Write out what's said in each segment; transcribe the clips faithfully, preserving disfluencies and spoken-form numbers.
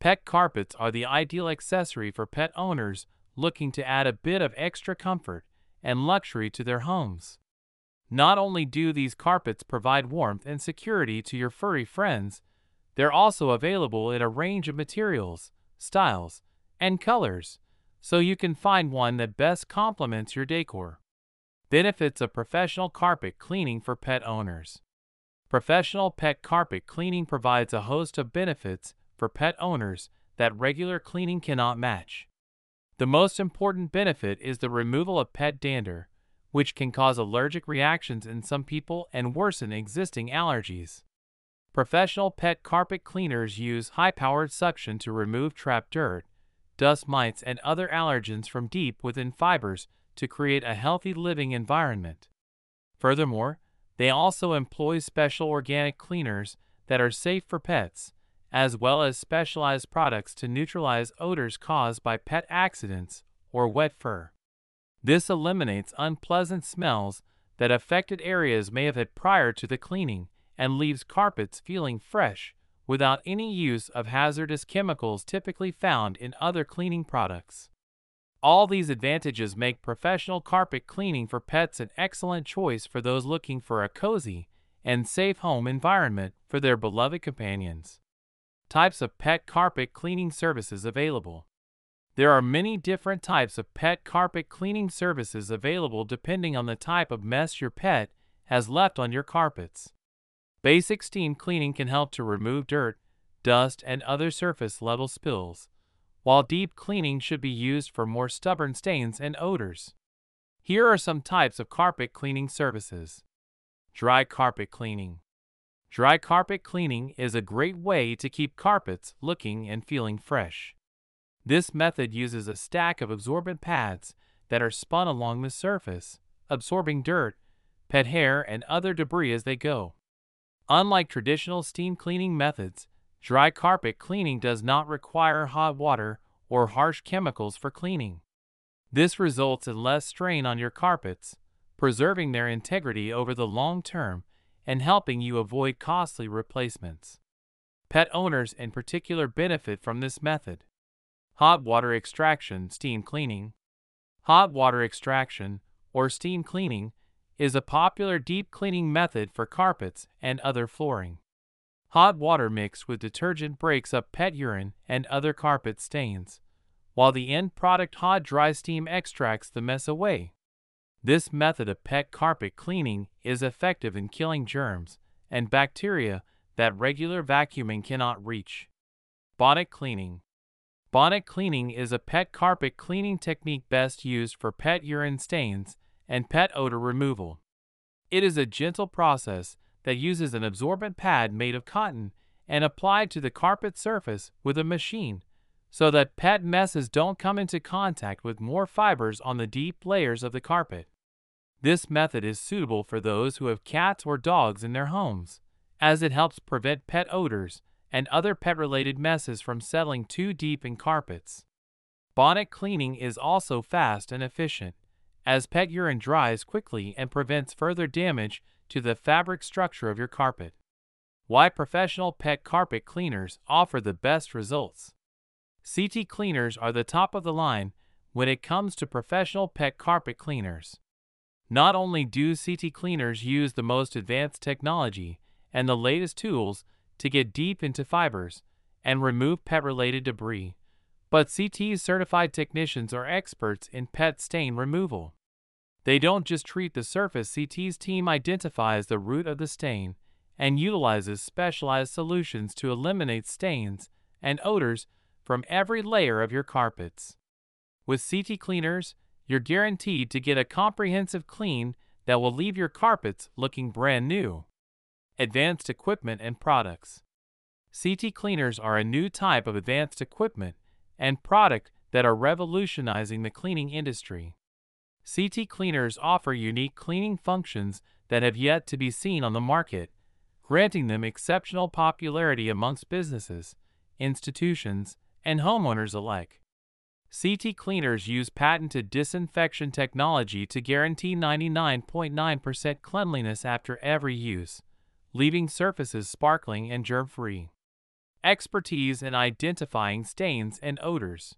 Pet carpets are the ideal accessory for pet owners looking to add a bit of extra comfort and luxury to their homes. Not only do these carpets provide warmth and security to your furry friends, they're also available in a range of materials, styles, and colors, so you can find one that best complements your decor. Benefits of professional carpet cleaning for pet owners. Professional pet carpet cleaning provides a host of benefits for pet owners that regular cleaning cannot match. The most important benefit is the removal of pet dander, which can cause allergic reactions in some people and worsen existing allergies. Professional pet carpet cleaners use high-powered suction to remove trapped dirt, dust mites, and other allergens from deep within fibers to create a healthy living environment. Furthermore, they also employ special organic cleaners that are safe for pets, as well as specialized products to neutralize odors caused by pet accidents or wet fur. This eliminates unpleasant smells that affected areas may have had prior to the cleaning and leaves carpets feeling fresh without any use of hazardous chemicals typically found in other cleaning products. All these advantages make professional carpet cleaning for pets an excellent choice for those looking for a cozy and safe home environment for their beloved companions. Types of pet carpet cleaning services available. There are many different types of pet carpet cleaning services available depending on the type of mess your pet has left on your carpets. Basic steam cleaning can help to remove dirt, dust, and other surface level spills, while deep cleaning should be used for more stubborn stains and odors. Here are some types of carpet cleaning services. Dry carpet cleaning. Dry carpet cleaning is a great way to keep carpets looking and feeling fresh. This method uses a stack of absorbent pads that are spun along the surface, absorbing dirt, pet hair, and other debris as they go. Unlike traditional steam cleaning methods, dry carpet cleaning does not require hot water or harsh chemicals for cleaning. This results in less strain on your carpets, preserving their integrity over the long term and helping you avoid costly replacements. Pet owners in particular benefit from this method. Hot water extraction steam cleaning. Hot water extraction, or steam cleaning, is a popular deep cleaning method for carpets and other flooring. Hot water mixed with detergent breaks up pet urine and other carpet stains, while the end product hot dry steam extracts the mess away. This method of pet carpet cleaning is effective in killing germs and bacteria that regular vacuuming cannot reach. Bonnet cleaning. Bonnet cleaning is a pet carpet cleaning technique best used for pet urine stains and pet odor removal. It is a gentle process that uses an absorbent pad made of cotton and applied to the carpet surface with a machine, so that pet messes don't come into contact with more fibers on the deep layers of the carpet. This method is suitable for those who have cats or dogs in their homes, as it helps prevent pet odors and other pet-related messes from settling too deep in carpets. Bonnet cleaning is also fast and efficient, as pet urine dries quickly and prevents further damage to the fabric structure of your carpet. Why professional pet carpet cleaners offer the best results. C T cleaners are the top of the line when it comes to professional pet carpet cleaners. Not only do C T cleaners use the most advanced technology and the latest tools to get deep into fibers and remove pet-related debris, but C T's certified technicians are experts in pet stain removal. They don't just treat the surface. C T's team identifies the root of the stain and utilizes specialized solutions to eliminate stains and odors from every layer of your carpets. With C T cleaners, you're guaranteed to get a comprehensive clean that will leave your carpets looking brand new. Advanced equipment and products. C T cleaners are a new type of advanced equipment and product that are revolutionizing the cleaning industry. C T cleaners offer unique cleaning functions that have yet to be seen on the market, granting them exceptional popularity amongst businesses, institutions, and homeowners alike. C T cleaners use patented disinfection technology to guarantee ninety-nine point nine percent cleanliness after every use, leaving surfaces sparkling and germ-free. Expertise in identifying stains and odors.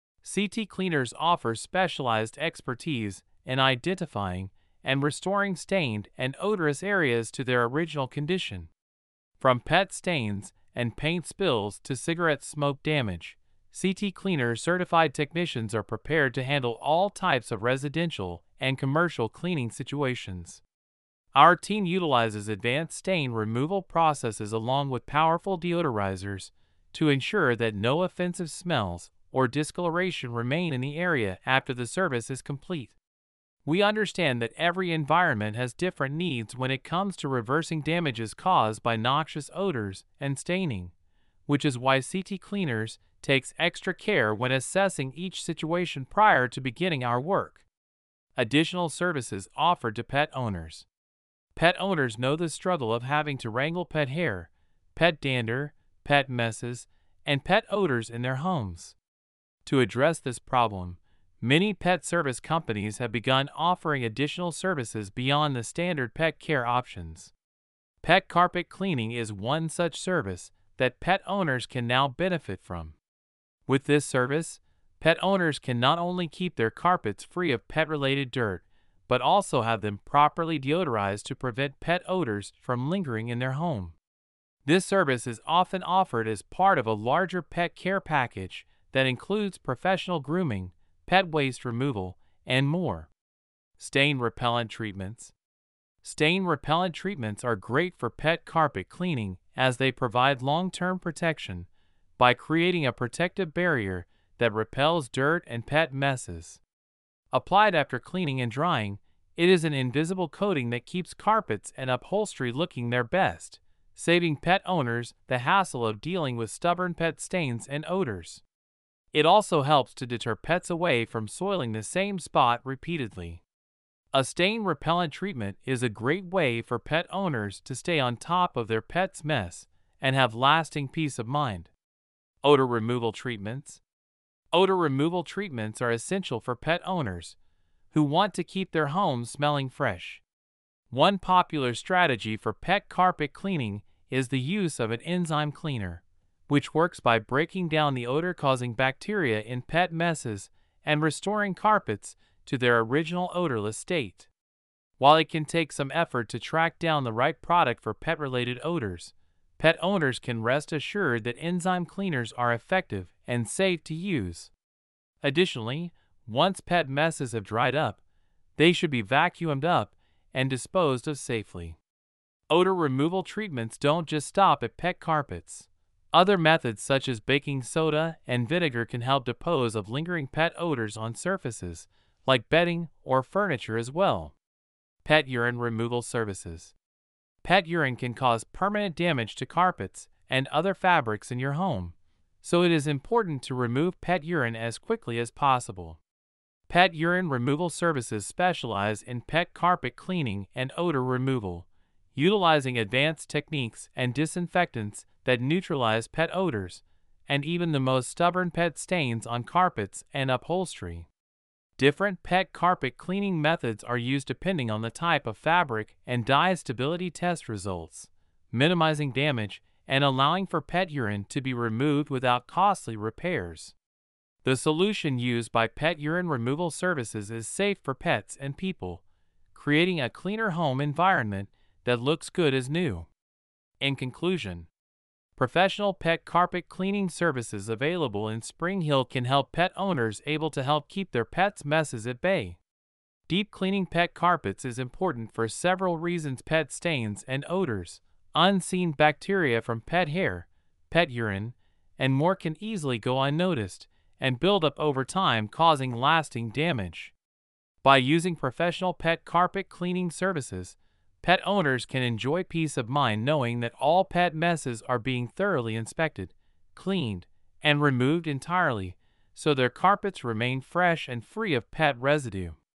C T Cleaners offer specialized expertise in identifying and restoring stained and odorous areas to their original condition. From pet stains and paint spills to cigarette smoke damage, C T Cleaners certified technicians are prepared to handle all types of residential and commercial cleaning situations. Our team utilizes advanced stain removal processes along with powerful deodorizers to ensure that no offensive smells or discoloration remain in the area after the service is complete. We understand that every environment has different needs when it comes to reversing damages caused by noxious odors and staining, which is why C T Cleaners takes extra care when assessing each situation prior to beginning our work. Additional services offered to pet owners. Pet owners know the struggle of having to wrangle pet hair, pet dander, pet messes, and pet odors in their homes. To address this problem, many pet service companies have begun offering additional services beyond the standard pet care options. Pet carpet cleaning is one such service that pet owners can now benefit from. With this service, pet owners can not only keep their carpets free of pet-related dirt, but also have them properly deodorized to prevent pet odors from lingering in their home. This service is often offered as part of a larger pet care package that includes professional grooming, pet waste removal, and more. Stain repellent treatments. Stain repellent treatments are great for pet carpet cleaning as they provide long-term protection by creating a protective barrier that repels dirt and pet messes. Applied after cleaning and drying, it is an invisible coating that keeps carpets and upholstery looking their best, saving pet owners the hassle of dealing with stubborn pet stains and odors. It also helps to deter pets away from soiling the same spot repeatedly. A stain repellent treatment is a great way for pet owners to stay on top of their pet's mess and have lasting peace of mind. Odor removal treatments. Odor removal treatments are essential for pet owners who want to keep their homes smelling fresh. One popular strategy for pet carpet cleaning is the use of an enzyme cleaner, which works by breaking down the odor-causing bacteria in pet messes and restoring carpets to their original odorless state. While it can take some effort to track down the right product for pet-related odors, pet owners can rest assured that enzyme cleaners are effective and safe to use. Additionally, once pet messes have dried up, they should be vacuumed up and disposed of safely. Odor removal treatments don't just stop at pet carpets. Other methods such as baking soda and vinegar can help dispose of lingering pet odors on surfaces, like bedding or furniture as well. Pet urine removal services. Pet urine can cause permanent damage to carpets and other fabrics in your home, so it is important to remove pet urine as quickly as possible. Pet urine removal services specialize in pet carpet cleaning and odor removal, utilizing advanced techniques and disinfectants that neutralize pet odors and even the most stubborn pet stains on carpets and upholstery. Different pet carpet cleaning methods are used depending on the type of fabric and dye stability test results, minimizing damage and allowing for pet urine to be removed without costly repairs. The solution used by pet urine removal services is safe for pets and people, creating a cleaner home environment that looks good as new. In conclusion, professional pet carpet cleaning services available in Spring Hill can help pet owners able to help keep their pets' messes at bay. Deep cleaning pet carpets is important for several reasons. Pet stains and odors, unseen bacteria from pet hair, pet urine, and more can easily go unnoticed and build up over time, causing lasting damage. By using professional pet carpet cleaning services, pet owners can enjoy peace of mind knowing that all pet messes are being thoroughly inspected, cleaned, and removed entirely, so their carpets remain fresh and free of pet residue.